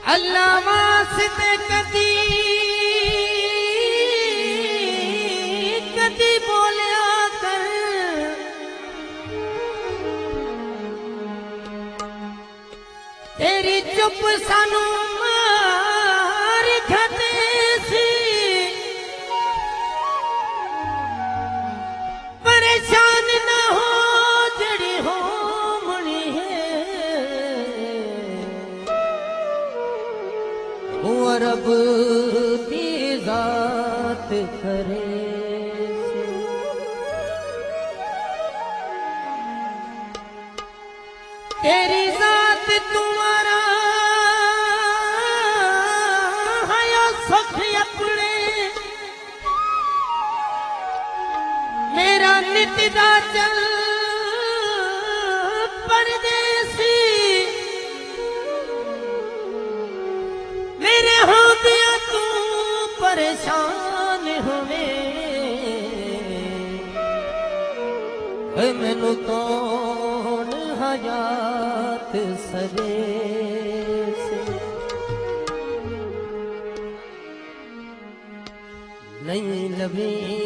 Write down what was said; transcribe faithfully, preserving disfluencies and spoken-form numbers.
अल्लाह वास्ते कदी कदी बोलिया कर, तेरी चुप सानू मार खते सी। परेशान ना हो जड़ी हो मनी है, वो रब दी जात करे से। तेरी जात तुम्हारा है सुख अपने, मेरा नित दा चल परदेसी। मेरे होंदिया तू परेशान होवे, मैनू कौन हयात सदे से। नहीं लभी